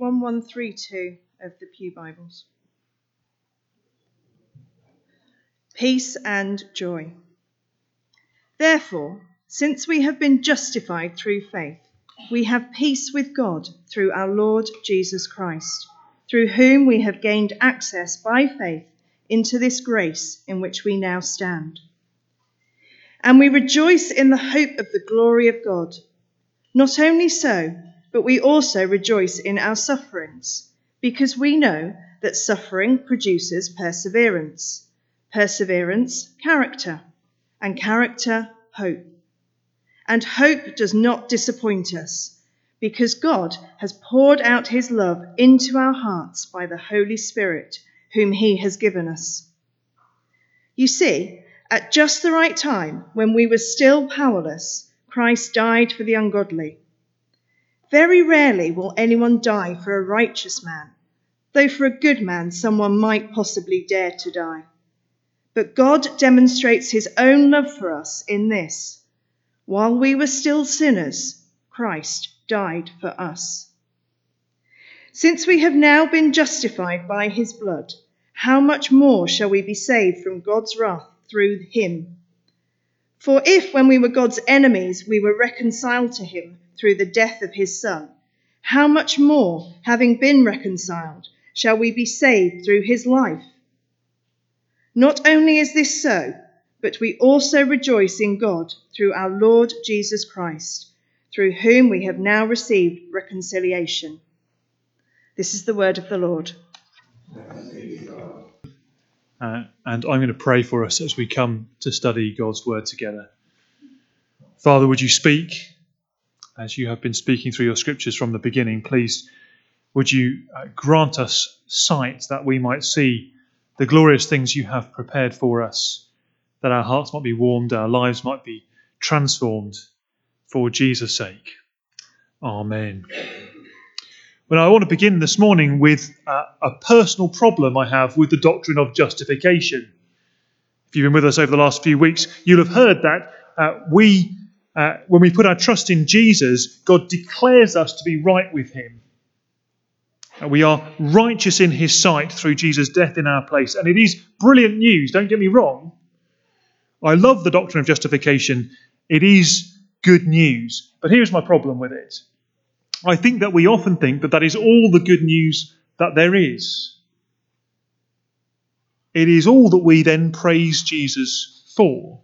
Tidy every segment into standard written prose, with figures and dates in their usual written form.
1132 of the Pew Bibles. Peace and joy. Therefore, since we have been justified through faith, we have peace with God through our Lord Jesus Christ, through whom we have gained access by faith into this grace in which we now stand. And we rejoice in the hope of the glory of God. Not only so, but we also rejoice in our sufferings, because we know that suffering produces perseverance, perseverance, character, and character, hope. And hope does not disappoint us, because God has poured out his love into our hearts by the Holy Spirit, whom he has given us. You see, at just the right time, when we were still powerless, Christ died for the ungodly. Very rarely will anyone die for a righteous man, though for a good man someone might possibly dare to die. But God demonstrates his own love for us in this: while we were still sinners, Christ died for us. Since we have now been justified by his blood, how much more shall we be saved from God's wrath through him? For if, when we were God's enemies, we were reconciled to him through the death of his Son, how much more, having been reconciled, shall we be saved through his life? Not only is this so, but we also rejoice in God through our Lord Jesus Christ, through whom we have now received reconciliation. This is the word of the Lord. And I'm going to pray for us as we come to study God's word together. Father, would you speak as you have been speaking through your scriptures from the beginning? Please, would you grant us sight that we might see the glorious things you have prepared for us, that our hearts might be warmed, our lives might be transformed for Jesus' sake. Amen. Well, I want to begin this morning with a personal problem I have with the doctrine of justification. If you've been with us over the last few weeks, you'll have heard that when we put our trust in Jesus, God declares us to be right with him. We are righteous in his sight through Jesus' death in our place. And it is brilliant news, don't get me wrong. I love the doctrine of justification. It is good news. But here's my problem with it. I think that we often think that that is all the good news that there is. It is all that we then praise Jesus for.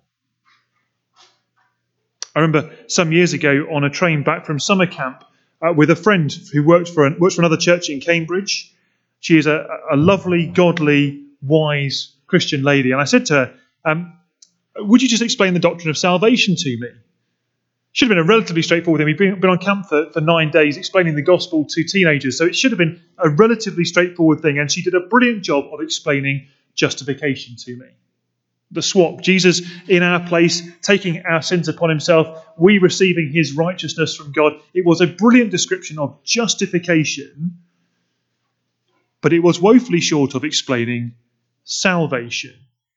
I remember some years ago on a train back from summer camp with a friend who works for another church in Cambridge. She is a lovely, godly, wise Christian lady. And I said to her, would you just explain the doctrine of salvation to me? Should have been a relatively straightforward thing. We've been on camp for 9 days explaining the gospel to teenagers, so it should have been a relatively straightforward thing. And she did a brilliant job of explaining justification to me. The swap, Jesus in our place, taking our sins upon himself, we receiving his righteousness from God. It was a brilliant description of justification, but it was woefully short of explaining salvation.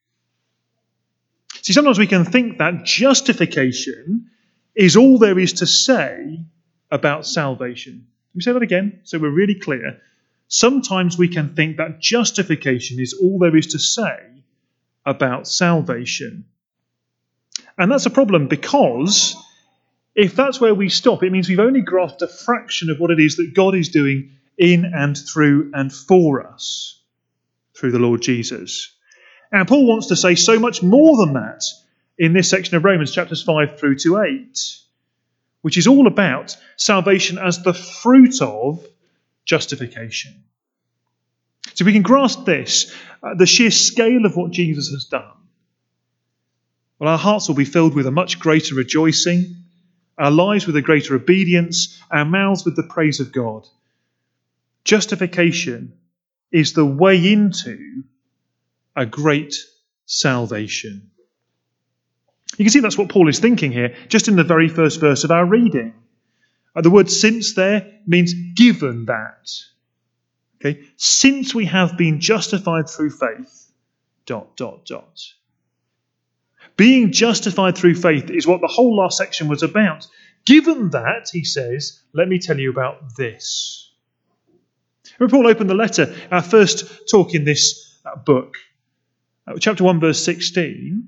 See, sometimes we can think that justification is all there is to say about salvation. Let me say that again so we're really clear. Sometimes we can think that justification is all there is to say about salvation. And that's a problem, because if that's where we stop, it means we've only grasped a fraction of what it is that God is doing in and through and for us through the Lord Jesus. And Paul wants to say so much more than that in this section of Romans, chapters 5 through to 8, which is all about salvation as the fruit of justification. So we can grasp this, the sheer scale of what Jesus has done. Well, our hearts will be filled with a much greater rejoicing, our lives with a greater obedience, our mouths with the praise of God. Justification is the way into a great salvation. You can see that's what Paul is thinking here, just in the very first verse of our reading. The word since there means given that. Okay, since we have been justified through faith, ... Being justified through faith is what the whole last section was about. Given that, he says, let me tell you about this. When Paul opened the letter, our first talk in this book, chapter 1, verse 16,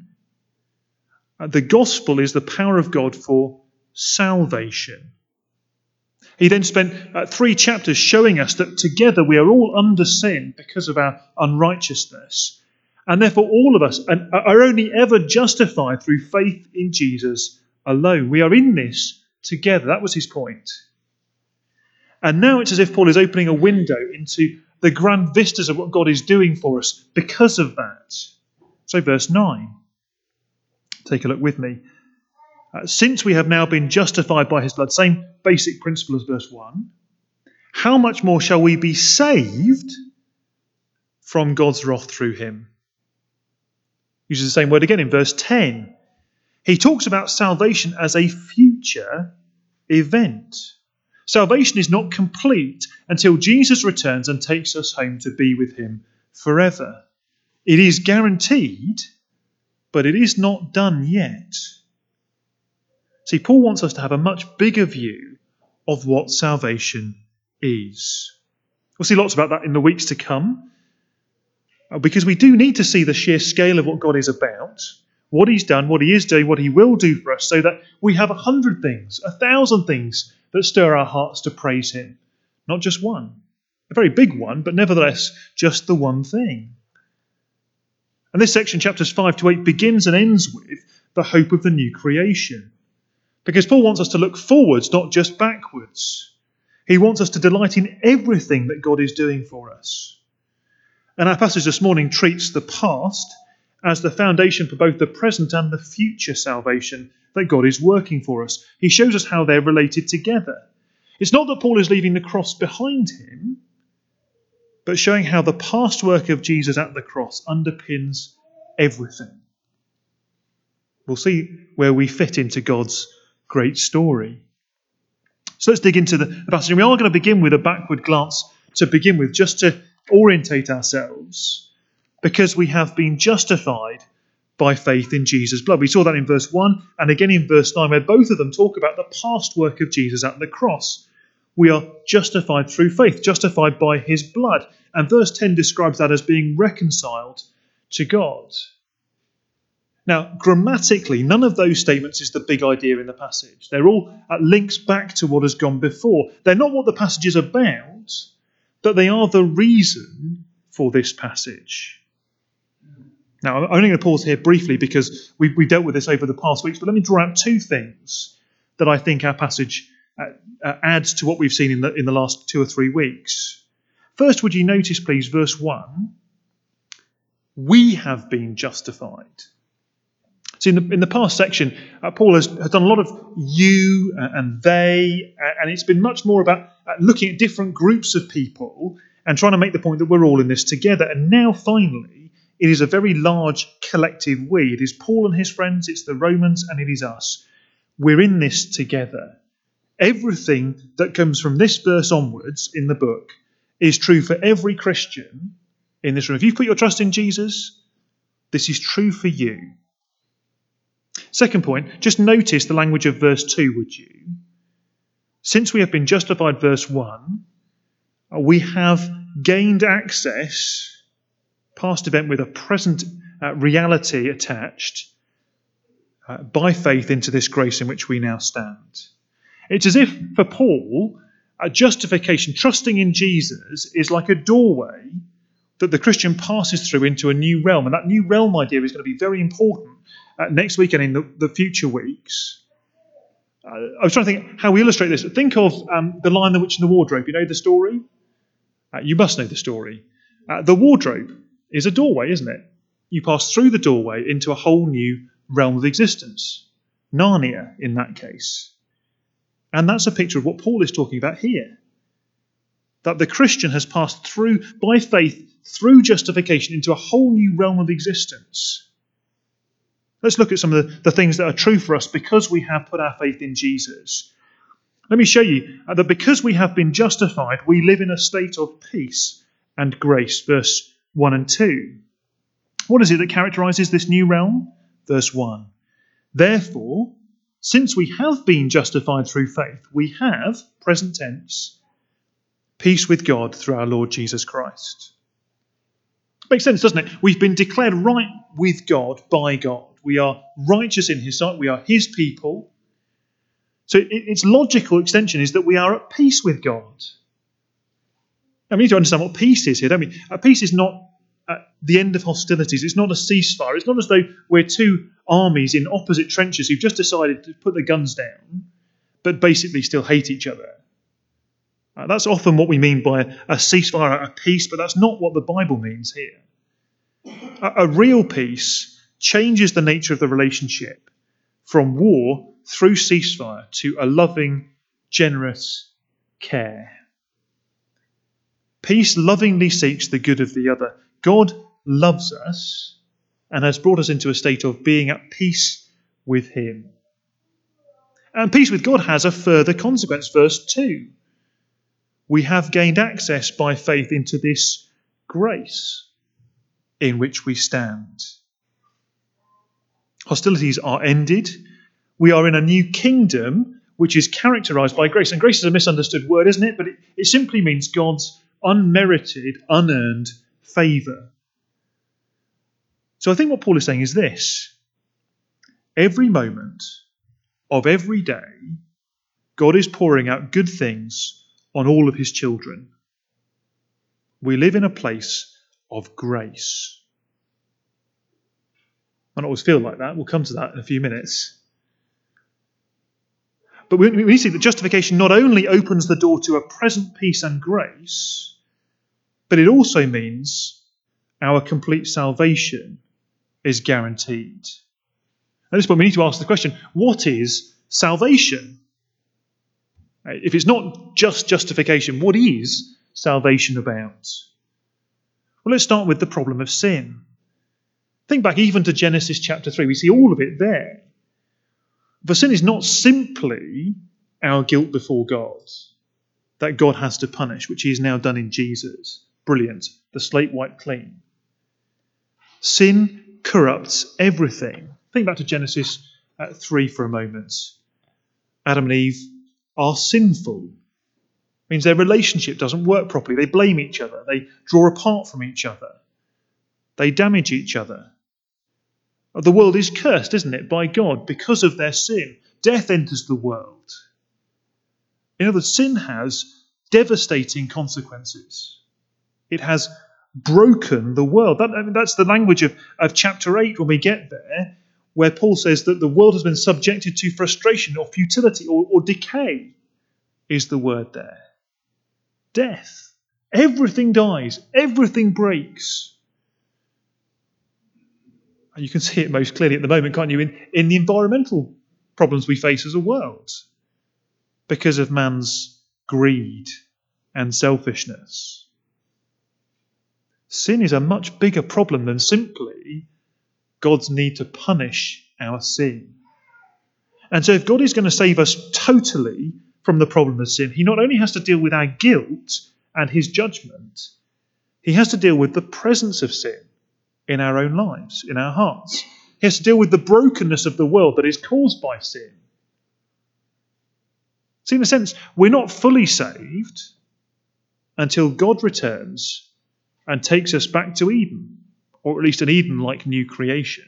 the gospel is the power of God for salvation. He then spent 3 chapters showing us that together we are all under sin because of our unrighteousness. And therefore all of us are only ever justified through faith in Jesus alone. We are in this together. That was his point. And now it's as if Paul is opening a window into the grand vistas of what God is doing for us because of that. So verse 9. Take a look with me. Since we have now been justified by his blood, same basic principle as verse 1, how much more shall we be saved from God's wrath through him? Uses the same word again in verse 10. He talks about salvation as a future event. Salvation is not complete until Jesus returns and takes us home to be with him forever. It is guaranteed, but it is not done yet. See, Paul wants us to have a much bigger view of what salvation is. We'll see lots about that in the weeks to come, because we do need to see the sheer scale of what God is about, what he's done, what he is doing, what he will do for us, so that we have 100 things, 1,000 things that stir our hearts to praise him. Not just one. A very big one, but nevertheless just the one thing. And this section, chapters 5 to 8, begins and ends with the hope of the new creation. Because Paul wants us to look forwards, not just backwards. He wants us to delight in everything that God is doing for us. And our passage this morning treats the past as the foundation for both the present and the future salvation that God is working for us. He shows us how they're related together. It's not that Paul is leaving the cross behind him, but showing how the past work of Jesus at the cross underpins everything. We'll see where we fit into God's great story. So let's dig into the passage. And we are going to begin with a backward glance to begin with, just to orientate ourselves, because we have been justified by faith in Jesus' blood. We saw that in verse 1 and again in verse 9, where both of them talk about the past work of Jesus at the cross. We are justified through faith, justified by his blood. And verse 10 describes that as being reconciled to God. Now, grammatically, none of those statements is the big idea in the passage. They're all links back to what has gone before. They're not what the passage is about, but they are the reason for this passage. Now, I'm only going to pause here briefly because we dealt with this over the past weeks, but let me draw out 2 things that I think our passage adds to what we've seen in the last 2 or 3 weeks. First, would you notice, please, verse 1, we have been justified. So in the past section, Paul has done a lot of you and they, and it's been much more about looking at different groups of people and trying to make the point that we're all in this together. And now, finally, it is a very large collective we. It is Paul and his friends, it's the Romans, and it is us. We're in this together. Everything that comes from this verse onwards in the book is true for every Christian in this room. If you've put your trust in Jesus, this is true for you. Second point, just notice the language of verse 2, would you? Since we have been justified, verse 1, we have gained access, past event with a present reality attached, by faith into this grace in which we now stand. It's as if, for Paul, justification, trusting in Jesus, is like a doorway that the Christian passes through into a new realm. And that new realm idea is going to be very important next week and in the future weeks. I was trying to think how we illustrate this. Think of The Lion, the Witch and the Wardrobe. You know the story? You must know the story. The wardrobe is a doorway, isn't it? You pass through the doorway into a whole new realm of existence. Narnia, in that case. And that's a picture of what Paul is talking about here. That the Christian has passed through, by faith, through justification into a whole new realm of existence. Let's look at some of the things that are true for us because we have put our faith in Jesus. Let me show you that because we have been justified, we live in a state of peace and grace. Verse 1 and 2. What is it that characterises this new realm? Verse 1. Therefore, since we have been justified through faith, we have, present tense, Peace with God through our Lord Jesus Christ. Makes sense, doesn't it? We've been declared right with God by God. We are righteous in his sight. We are his people. So its logical extension is that we are at peace with God. And we need to understand what peace is here, don't we? Peace is not the end of hostilities. It's not a ceasefire. It's not as though we're two armies in opposite trenches who've just decided to put their guns down, but basically still hate each other. That's often what we mean by a ceasefire, a peace, but that's not what the Bible means here. A real peace changes the nature of the relationship from war through ceasefire to a loving, generous care. Peace lovingly seeks the good of the other. God loves us and has brought us into a state of being at peace with him. And peace with God has a further consequence. Verse 2. We have gained access by faith into this grace in which we stand. Hostilities are ended. We are in a new kingdom which is characterized by grace. And grace is a misunderstood word, isn't it? But it simply means God's unmerited, unearned favour. So I think what Paul is saying is this. Every moment of every day, God is pouring out good things on all of his children. We live in a place of grace. I don't always feel like that. We'll come to that in a few minutes. But we see that justification not only opens the door to a present peace and grace, but it also means our complete salvation is guaranteed. At this point, we need to ask the question, what is salvation? If it's not just justification, what is salvation about? Well, let's start with the problem of sin. Think back even to Genesis chapter 3. We see all of it there. For sin is not simply our guilt before God, that God has to punish, which he has now done in Jesus. Brilliant. The slate wiped clean. Sin corrupts everything. Think back to Genesis 3 for a moment. Adam and Eve are sinful. It means their relationship doesn't work properly. They blame each other. They draw apart from each other. They damage each other. The world is cursed, isn't it, by God because of their sin. Death enters the world. In other words, sin has devastating consequences. It has broken the world. That's the language of chapter 8 when we get there, where Paul says that the world has been subjected to frustration or futility or decay, is the word there. Death. Everything dies. Everything breaks. And you can see it most clearly at the moment, can't you, in the environmental problems we face as a world because of man's greed and selfishness. Sin is a much bigger problem than simply God's need to punish our sin. And so if God is going to save us totally from the problem of sin, he not only has to deal with our guilt and his judgment, he has to deal with the presence of sin in our own lives, in our hearts. He has to deal with the brokenness of the world that is caused by sin. See, in a sense, we're not fully saved until God returns and takes us back to Eden, or at least an Eden-like new creation.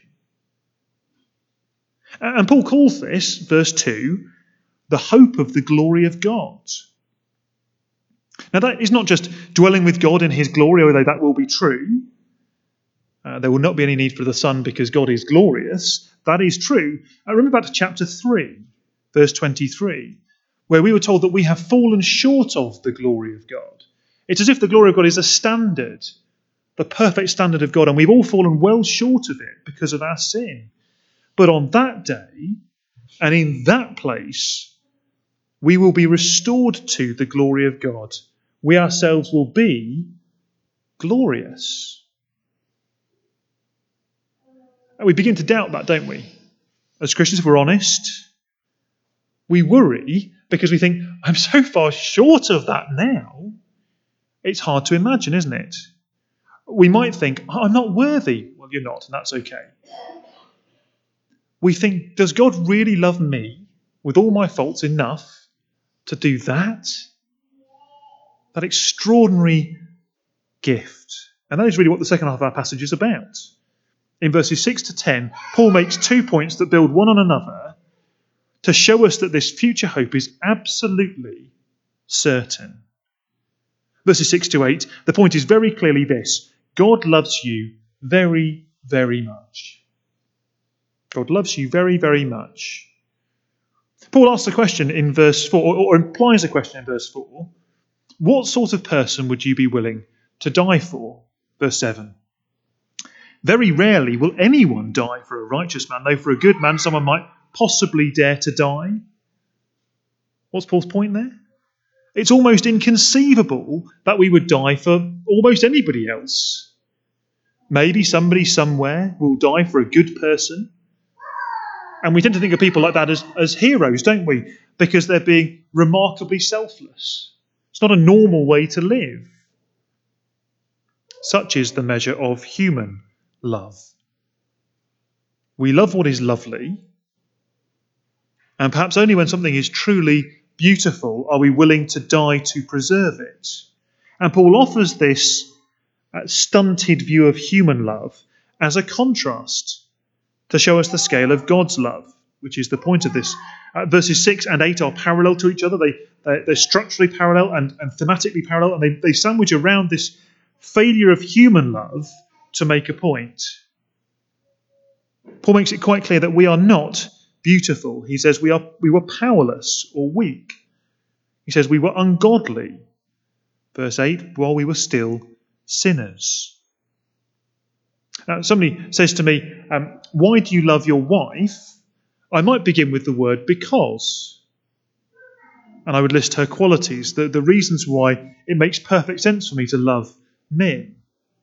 And Paul calls this, verse 2, the hope of the glory of God. Now that is not just dwelling with God in his glory, although that will be true. There will not be any need for the sun because God is glorious. That is true. Remember back to chapter 3, verse 23, where we were told that we have fallen short of the glory of God. It's as if the glory of God is a standard, the perfect standard of God, and we've all fallen well short of it because of our sin. But on that day, and in that place, we will be restored to the glory of God. We ourselves will be glorious. And we begin to doubt that, don't we? As Christians, if we're honest, we worry because we think, I'm so far short of that now. It's hard to imagine, isn't it? We might think, I'm not worthy. Well, you're not, and that's okay. We think, does God really love me with all my faults enough to do that? That extraordinary gift. And that is really what the second half of our passage is about. In verses 6 to 10, Paul makes 2 points that build one on another to show us that this future hope is absolutely certain. Verses 6 to 8, the point is very clearly this: God loves you very, very much. God loves you very, very much. Paul asks a question in verse 4, or implies a question in verse 4. What sort of person would you be willing to die for? Verse 7. Very rarely will anyone die for a righteous man, though for a good man someone might possibly dare to die. What's Paul's point there? It's almost inconceivable that we would die for almost anybody else. Maybe somebody somewhere will die for a good person. And we tend to think of people like that as heroes, don't we? Because they're being remarkably selfless. It's not a normal way to live. Such is the measure of human love. We love what is lovely, and perhaps only when something is truly beautiful are we willing to die to preserve it. And Paul offers this stunted view of human love as a contrast to show us the scale of God's love, which is the point of this. Verses 6 and 8 are parallel to each other. They're structurally parallel and thematically parallel, and they sandwich around this failure of human love to make a point. Paul makes it quite clear that we are not beautiful. He says we were powerless or weak. He says we were ungodly. Verse 8, while we were still sinners. Now, somebody says to me, why do you love your wife? I might begin with the word because. And I would list her qualities, the reasons why it makes perfect sense for me to love men.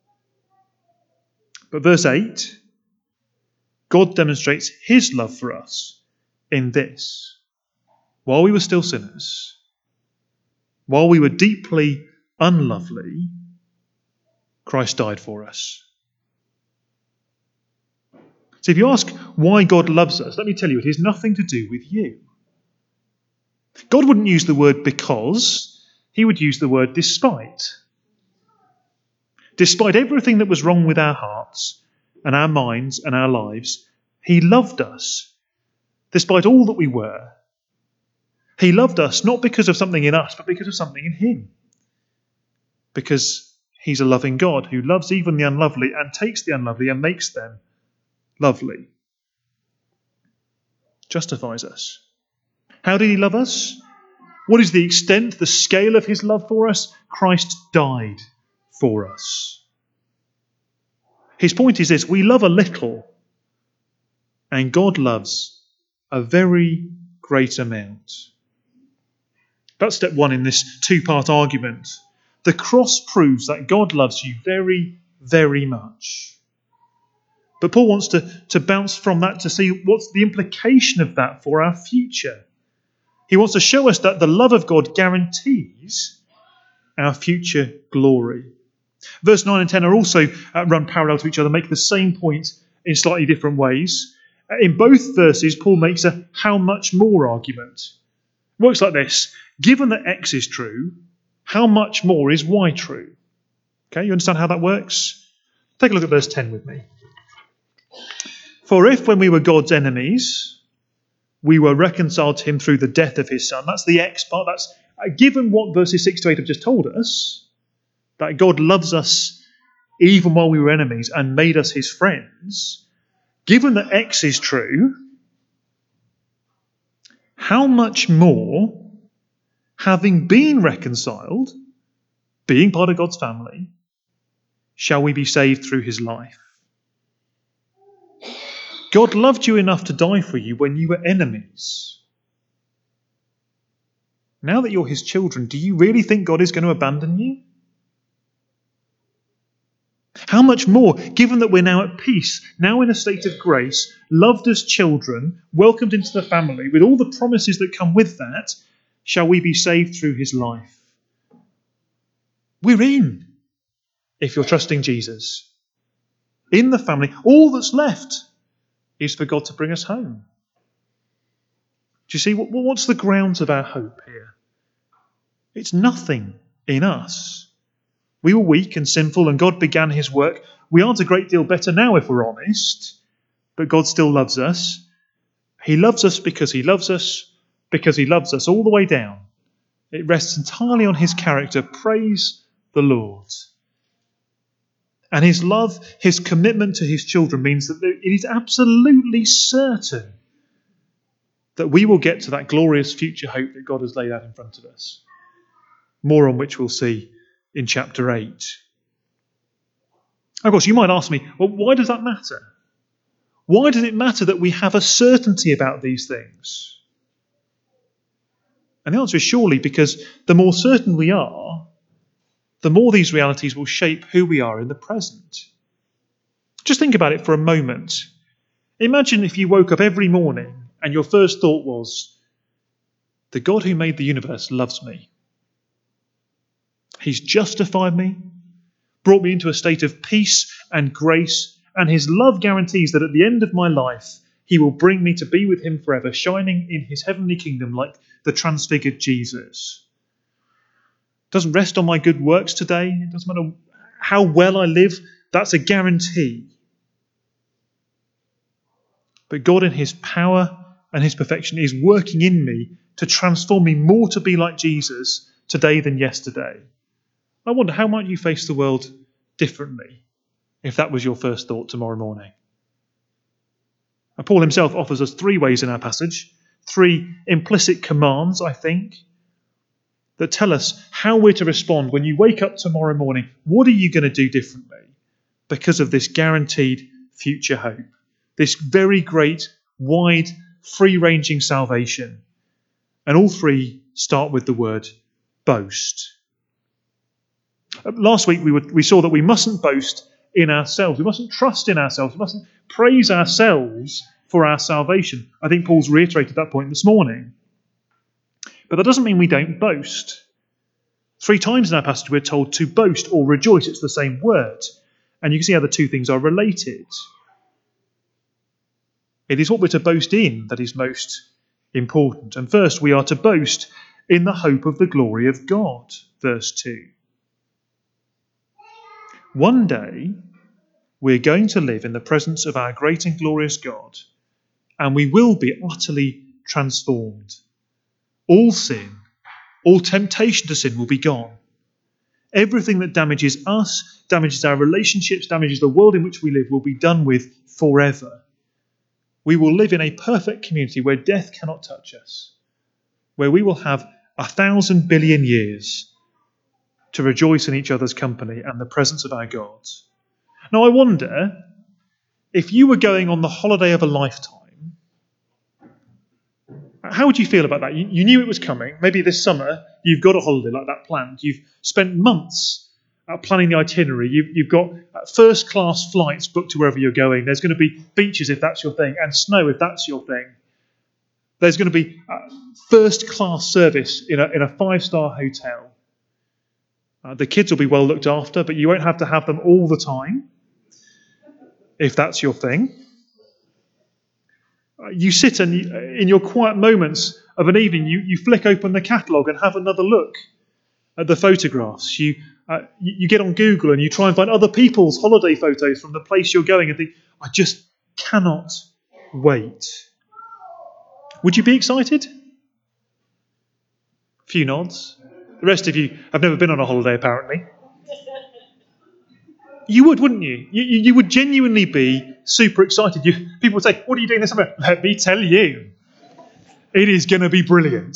But verse 8, God demonstrates his love for us in this. While we were still sinners, while we were deeply unlovely, Christ died for us. So if you ask why God loves us, let me tell you, it has nothing to do with you. God wouldn't use the word because, he would use the word despite. Despite everything that was wrong with our hearts and our minds and our lives, he loved us. Despite all that we were, he loved us not because of something in us, but because of something in him. Because he's a loving God who loves even the unlovely and takes the unlovely and makes them lovely. Justifies us. How did he love us? What is the extent, the scale of his love for us? Christ died for us. His point is this: we love a little, and God loves a very great amount. That's step one in this two-part argument. The cross proves that God loves you very, very much. But Paul wants to bounce from that to see what's the implication of that for our future. He wants to show us that the love of God guarantees our future glory. Verse 9 and 10 are also run parallel to each other, make the same point in slightly different ways. In both verses, Paul makes a how much more argument. It works like this: given that X is true, how much more is Y true? Okay, you understand how that works? Take a look at verse 10 with me. For if when we were God's enemies, we were reconciled to him through the death of his son. That's the X part. That's given what verses 6 to 8 have just told us, that God loves us even while we were enemies and made us his friends. Given that X is true, how much more, having been reconciled, being part of God's family, shall we be saved through his life? God loved you enough to die for you when you were enemies. Now that you're his children, do you really think God is going to abandon you? How much more, given that we're now at peace, now in a state of grace, loved as children, welcomed into the family, with all the promises that come with that, shall we be saved through his life? We're in, if you're trusting Jesus. In the family, all that's left is for God to bring us home. Do you see, what's the grounds of our hope here? It's nothing in us. We were weak and sinful, and God began his work. We aren't a great deal better now if we're honest, but God still loves us. He loves us because he loves us all the way down. It rests entirely on his character. Praise the Lord. And his love, his commitment to his children means that it is absolutely certain that we will get to that glorious future hope that God has laid out in front of us. More on which we'll see in chapter 8. Of course, you might ask me, well, why does that matter? Why does it matter that we have a certainty about these things? And the answer is surely because the more certain we are, the more these realities will shape who we are in the present. Just think about it for a moment. Imagine if you woke up every morning and your first thought was, the God who made the universe loves me. He's justified me, brought me into a state of peace and grace, and his love guarantees that at the end of my life, he will bring me to be with him forever, shining in his heavenly kingdom like the transfigured Jesus. It doesn't rest on my good works today. It doesn't matter how well I live. That's a guarantee. But God in his power and his perfection is working in me to transform me more to be like Jesus today than yesterday. I wonder, how might you face the world differently if that was your first thought tomorrow morning? And Paul himself offers us 3 ways in our passage, 3 implicit commands, I think, that tell us how we're to respond when you wake up tomorrow morning. What are you going to do differently because of this guaranteed future hope? This very great, wide, free-ranging salvation. And all 3 start with the word boast. Last week we saw that we mustn't boast in ourselves. We mustn't trust in ourselves. We mustn't praise ourselves for our salvation. I think Paul's reiterated that point this morning. But that doesn't mean we don't boast. 3 times in our passage we're told to boast or rejoice. It's the same word. And you can see how the 2 things are related. It is what we're to boast in that is most important. And first we are to boast in the hope of the glory of God. Verse 2. One day we're going to live in the presence of our great and glorious God, and we will be utterly transformed. All sin, all temptation to sin will be gone. Everything that damages us, damages our relationships, damages the world in which we live will be done with forever. We will live in a perfect community where death cannot touch us, where we will have 1,000 billion years to rejoice in each other's company and the presence of our God. Now I wonder, if you were going on the holiday of a lifetime, how would you feel about that? You knew it was coming. Maybe this summer you've got a holiday like that planned. You've spent months planning the itinerary. You've got first-class flights booked to wherever you're going. There's going to be beaches if that's your thing, and snow if that's your thing. There's going to be first-class service in a 5-star hotel. The kids will be well looked after, but you won't have to have them all the time, if that's your thing. You sit and in your quiet moments of an evening, you flick open the catalogue and have another look at the photographs. You get on Google and you try and find other people's holiday photos from the place you're going and think, I just cannot wait. Would you be excited? A few nods. The rest of you have never been on a holiday, apparently. You would, wouldn't you? You would genuinely be super excited. People would say, what are you doing this summer? Let me tell you. It is going to be brilliant.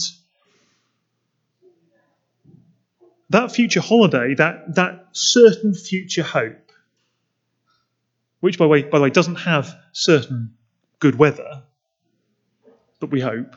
That future holiday, that certain future hope, which, by the way, doesn't have certain good weather, but we hope,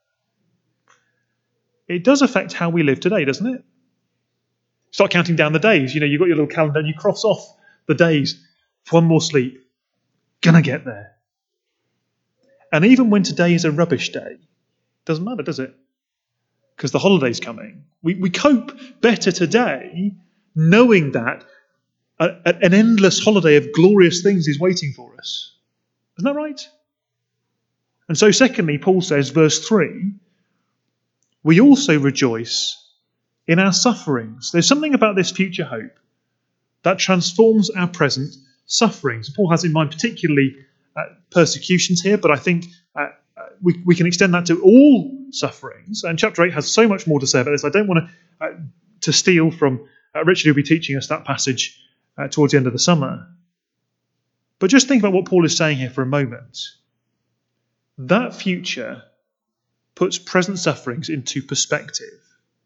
it does affect how we live today, doesn't it? Start counting down the days. You've got your little calendar and you cross off the days. One more sleep. Gonna get there. And even when today is a rubbish day, doesn't matter, does it? Because the holiday's coming. We cope better today knowing that an endless holiday of glorious things is waiting for us. Isn't that right? And so secondly, Paul says, verse 3, we also rejoice in our sufferings. There's something about this future hope that transforms our present sufferings. Paul has in mind particularly persecutions here, but I think we can extend that to all sufferings. And chapter 8 has so much more to say about this. I don't want to steal from Richard, who'll be teaching us that passage towards the end of the summer. But just think about what Paul is saying here for a moment. That future puts present sufferings into perspective.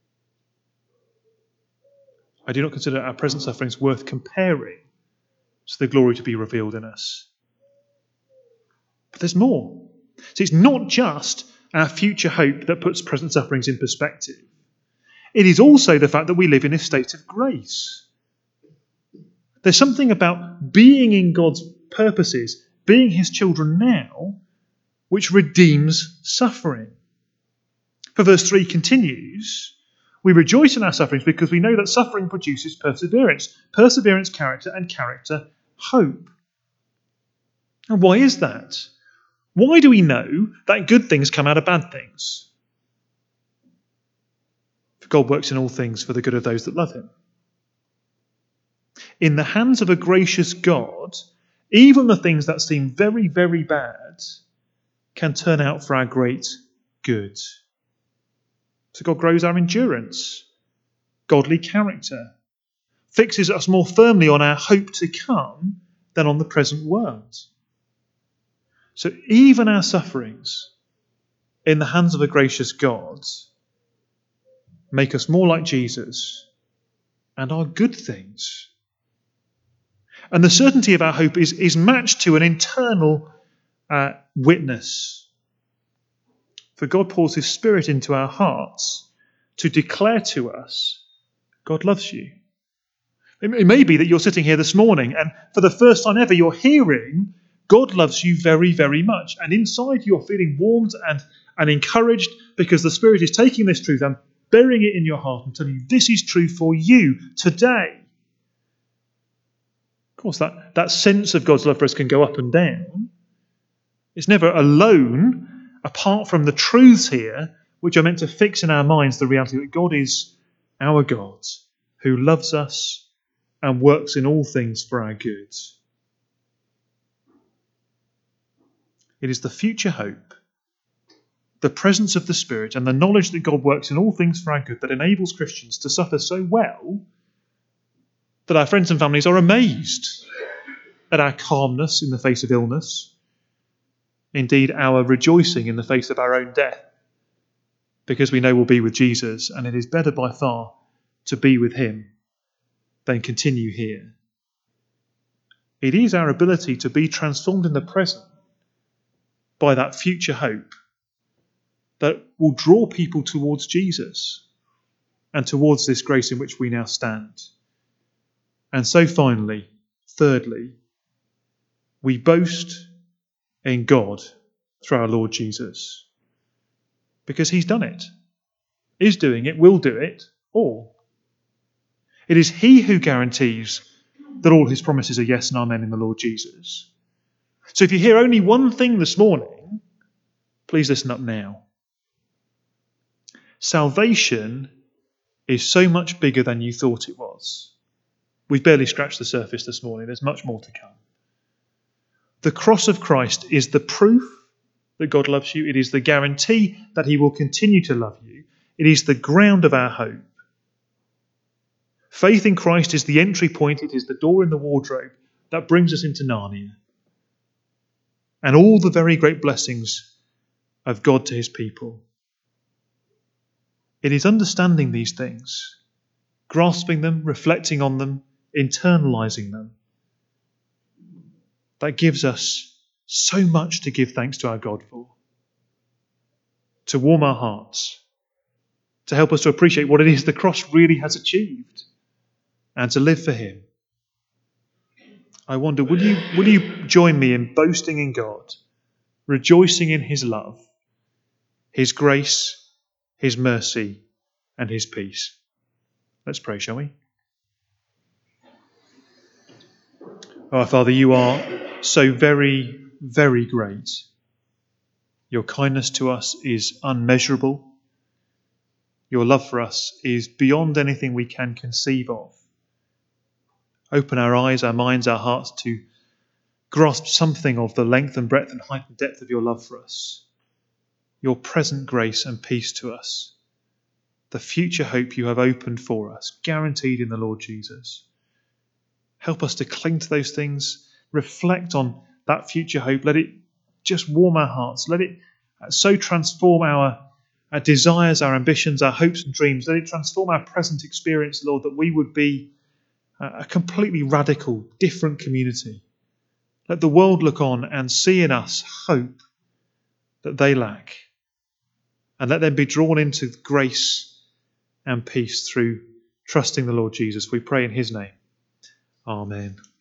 I do not consider our present sufferings worth comparing to the glory to be revealed in us. But there's more. See, it's not just our future hope that puts present sufferings in perspective. It is also the fact that we live in a state of grace. There's something about being in God's purposes, being his children now, which redeems suffering. For verse 3 continues, we rejoice in our sufferings because we know that suffering produces perseverance. Perseverance, character, and character, hope. And why is that? Why do we know that good things come out of bad things? For God works in all things for the good of those that love him. In the hands of a gracious God, even the things that seem very, very bad can turn out for our great good. So God grows our endurance, godly character, fixes us more firmly on our hope to come than on the present world. So even our sufferings in the hands of a gracious God make us more like Jesus and are good things. And the certainty of our hope is matched to an internal witness. For God pours his Spirit into our hearts to declare to us, God loves you. It may be that you're sitting here this morning and for the first time ever you're hearing, God loves you very, very much. And inside you're feeling warmed and encouraged because the Spirit is taking this truth and burying it in your heart and telling you this is true for you today. Of course, that sense of God's love for us can go up and down. It's never alone, apart from the truths here, which are meant to fix in our minds the reality that God is our God, who loves us and works in all things for our good. It is the future hope, the presence of the Spirit, and the knowledge that God works in all things for our good that enables Christians to suffer so well that our friends and families are amazed at our calmness in the face of illness, indeed our rejoicing in the face of our own death, because we know we'll be with Jesus, and it is better by far to be with him than continue here. It is our ability to be transformed in the present by that future hope that will draw people towards Jesus and towards this grace in which we now stand. And so finally, thirdly, we boast in God through our Lord Jesus. Because he's done it, is doing it, will do it all. It is he who guarantees that all his promises are yes and amen in the Lord Jesus. So if you hear only one thing this morning, please listen up now. Salvation is so much bigger than you thought it was. We've barely scratched the surface this morning. There's much more to come. The cross of Christ is the proof that God loves you. It is the guarantee that he will continue to love you. It is the ground of our hope. Faith in Christ is the entry point. It is the door in the wardrobe that brings us into Narnia. And all the very great blessings of God to his people. It is understanding these things, grasping them, reflecting on them, internalizing them, that gives us so much to give thanks to our God for, to warm our hearts, to help us to appreciate what it is the cross really has achieved, and to live for him. I wonder, will you join me in boasting in God, rejoicing in his love, his grace, his mercy, and his peace? Let's pray, shall we? Oh, Father, you are so very, very great. Your kindness to us is unmeasurable. your love for us is beyond anything we can conceive of. Open our eyes, our minds, our hearts to grasp something of the length and breadth and height and depth of your love for us, your present grace and peace to us, the future hope you have opened for us, guaranteed in the Lord Jesus. Help us to cling to those things, reflect on that future hope. Let it just warm our hearts. Let it so transform our desires, our ambitions, our hopes and dreams. Let it transform our present experience, Lord, that we would be a completely radical, different community. Let the world look on and see in us hope that they lack. And let them be drawn into grace and peace through trusting the Lord Jesus. We pray in his name. Amen.